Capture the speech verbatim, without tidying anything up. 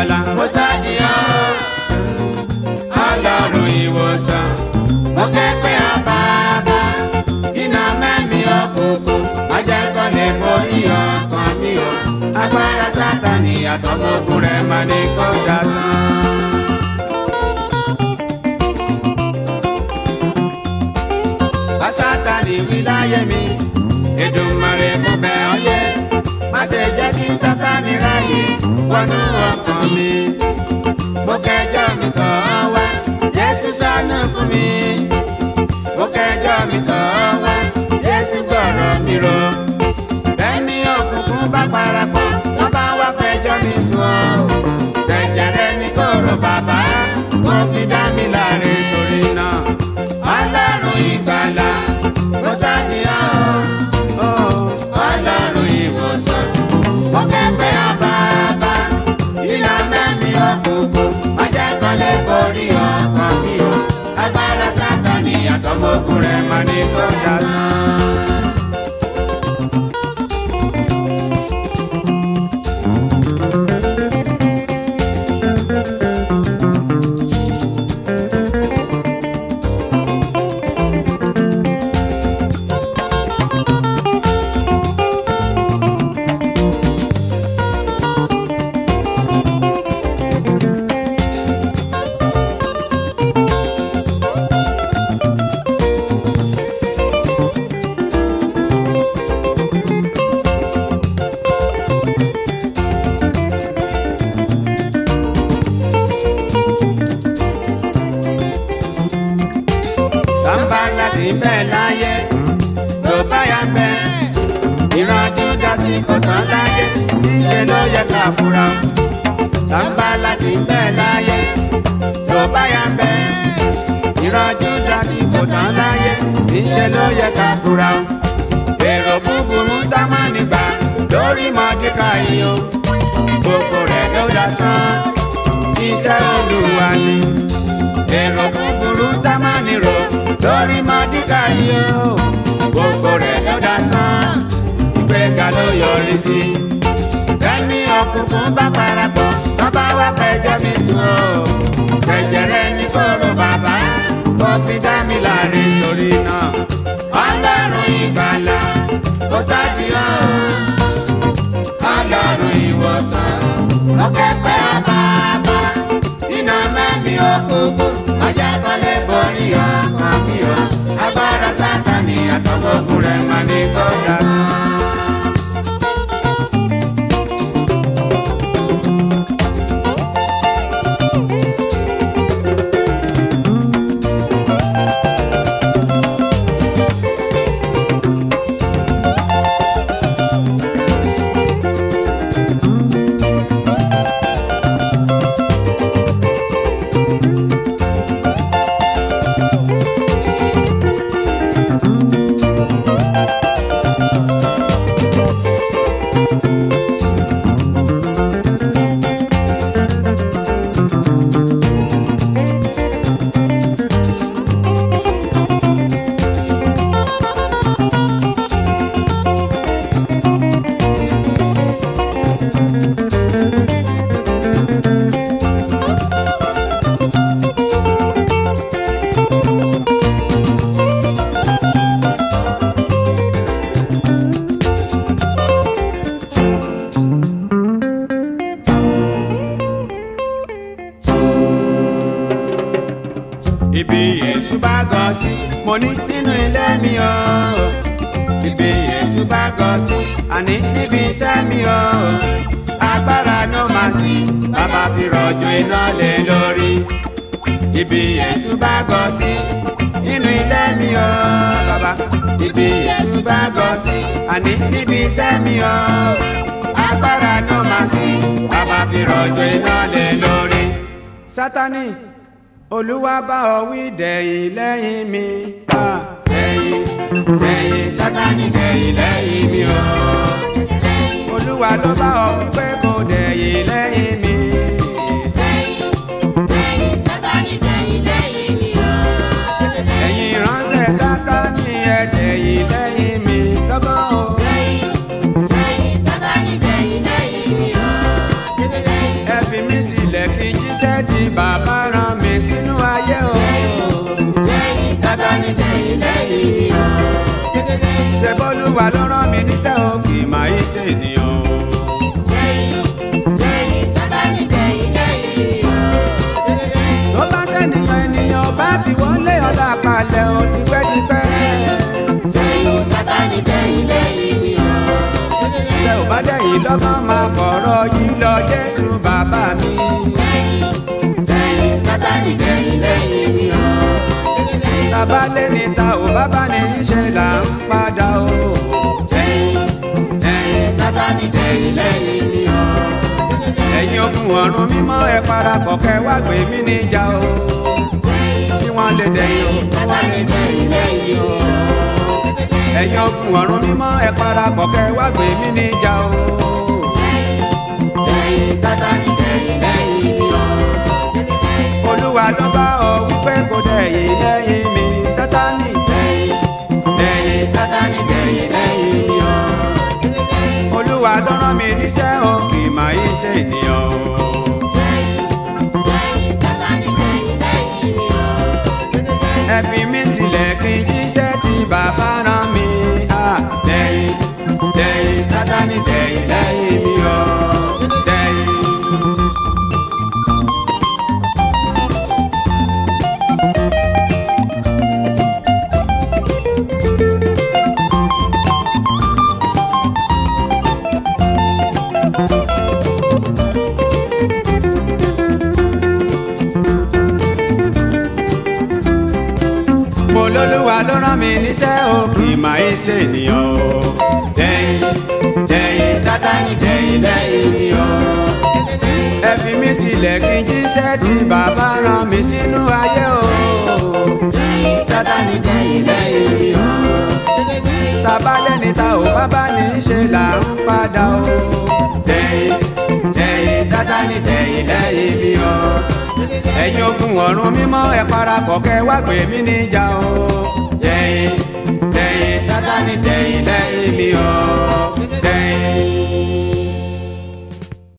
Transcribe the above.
ìgbàlà. Mo sádìyàn Ọlọ́run ìwòsàn. Mo ké pe ọ bàbá, iná mẹ́mi òkùnkùn. Má jẹ́ kó lè borí ọkàn mi o. Agbára Sátánì àtọmọ ogun rẹ̀ máa ní kó dasán. Bá Sátánì wí láyé mi, Èdùmàrè mo bẹ̀ ọ́ yé. Má ṣe jẹ́ kí Sátánì ráyè wọnú ọkàn mi. Mo kẹjọ́ mi tọ̀ ọ́ wá, Jésù ṣàánú fún mi. Mo kẹjọ́ mi tọ̀ ọ́ wá, Jésù gbọ́rọ̀ mi rò. Bẹ́ẹ̀ni òkùnkùn bá parapọ̀, wọ́n bá wá fẹjọ́ mi sùn ọ́. Ẹ̀jẹ̀ rẹ ní kóró bàbá, wọ́n fi dá mi láre torí náà. Ọlọ́run ìgbàlà, mo ṣàdìyàn o. Ọlọ́run ìwòsàn, mo ké pe ọ bàbá, iná mẹ́mi òkùnkùn. Má jẹ́ kó lè borí ọkàn mi o. Agbára Sátánì àtọmọ ogun rẹ̀ máa ní kó dasán. Ti bẹ́ẹ̀ láyé tó bá yá bẹ́ẹ̀, ìrànjú dásí kò tán láyé, níṣẹ́ ló yẹ ká fura. Sàmbálà ti bẹ́ẹ̀ láyé tó bá yá bẹ́ẹ̀, ìrànjú dásí kò tán láyé, níṣẹ́ ló yẹ ká fura. Èrò búburú tá má nígbà lórí Mọ́dékáì o, gbogbo rẹ̀ ló dasán, iṣẹ́ Olúwa ni. Èrò búburú tá má nírò lórí Mọ́dékáì o, gbogbo rẹ̀ ló dasán, ìgbéga ló yọrí sí. Bẹ́ẹ̀ni òkùnkùn bá parapọ̀, wọ́n bá wá fẹjọ́ mi sùn o. Ẹ̀jẹ̀ rẹ ní kóró bàbá, kó fi dá mi láre torí náà. Ọlọ́run ìgbàlà, mo ṣàdìyàn Ọlọ́run ìwòsàn. Mo ké pe ọ bàbá, iná mẹ́mi òkùnkùn. Má jẹ́ kó lè borí ọkàn mi o. Agbára Sátánì àtọmọ ogun rẹ̀ máa ní kó dasán. Ibi Jésù bá gọ sí, mo ní nínú ilé mi o. Ibi Jésù bá gọ sí, àní níbi iṣẹ́ mi o. Agbára ló máa sí, bàbá fi rọ̀jò iná lé lórí. Ibi Jésù bá gọ sí, nínú ilé mi o. Bàbá, ibi Jésù bá gọ sí, àní níbi iṣẹ́ mi o. Agbára ló máa sí, bàbá fi rọ̀jò iná lé lórí. Sátánì, Olúwa bá ọ wí dẹ̀yìn lẹ́yìn mi. Dẹ̀yìn, dẹ̀yìn, Sátánì dẹ̀yìn lẹ́yìn mi o. Olúwa ló bá ọ wí pé kò dẹ̀yìn lẹ́yìn mi. Dẹ̀yìn, dẹ̀yìn, Sátánì dẹ̀yìn lẹ́yìn mi o. Ẹ̀yin ìránṣẹ́ Sátánì ẹ dẹ̀yìn lẹ́yìn mi lọ́gọ́ o. Dẹ̀yìn, dẹ̀yìn, Sátánì dẹ̀yìn lẹ́yìn mi o. ẹ fi mí sílẹ̀ kí n jíṣẹ́ tí bàbá rán mi sínú ayé o. Sátánì dẹ̀yìn lẹ́yìn mi o. ṣe bólúwa ló rán mi níṣẹ́ o kì í máa yí ṣe ènìyàn o. Sátánì dẹ̀yìn lẹ́yìn mi o. tó bá sẹ́niyàn ènìyàn bá ti wọlé ọ̀la palẹ̀ o tipẹ́tipẹ́. Sátánì dẹ̀yìn lẹ́yìn mi o. ṣe ò bá dẹ̀yìn lọ́gán máa fọ̀rọ̀ yìí lọ Jésù bàbá mi. Sátánì dẹ̀yìn lẹ́yìn mi o. tàbá lé ní ta ò bá bá ní í ṣe là ń padà o. Sátánì dẹ̀yìn lẹ́yìn mi o. ẹ̀yin ogun ọ̀run mímọ́ ẹ parapọ̀ kẹ́ wá gbé mi níjà o. kí wọ́n lè dẹ̀yìn o. Sátánì dẹ̀yìn lẹ́yìn mi o. ẹ̀yin ogun ọ̀run mímọ́ ẹ parapọ̀ kẹ́ wá gbé mi níjà o. Sátánì dẹ̀yìn lẹ́yìn mi o. Olúwa ló bá ọ wípé kò dẹ̀yìn lẹ́yìn mi Sátánì. Sátánì dẹ̀yìn lẹ́yìn mi o. Olúwa ló rán mi níṣẹ́ o kì í máa yí ṣe ènìyàn o. Sátánì dẹ̀yìn lẹ́yìn mi o. ẹ fi mí sílẹ̀ kí n jíṣẹ́ tí bàbá rán mi. dẹ̀yìn dẹ̀yìn Sátánì dẹ̀yìn lẹ́yìn mi o. dẹ̀yìn. Olúwa ló rán mi níṣẹ́ o kì í máa ń ṣe ènìyàn o. Dẹ̀yìn dẹ̀yìn Sátánì dẹ̀yìn lẹ́yìn mi o. ẹ fi mí sílẹ̀ kí n jíṣẹ́ tí bàbá rán mi sínú ayé o. Sátánì dẹ̀yìn lẹ́yìn mi o. tàbá lẹ́ni ta ò bá bá ní í ṣe là ń padà o. Dẹ̀yìn dẹ̀yìn Sátánì dẹ̀yìn lẹ́yìn mi o. ẹ̀yin ogun ọ̀run mímọ́ ẹ parapọ̀ kẹ́ wá gbé mi níjà o. Dẹ̀yìn dẹ̀yìn Sátánì dẹ̀yìn lẹ́yìn mi o. Dẹ̀yìn.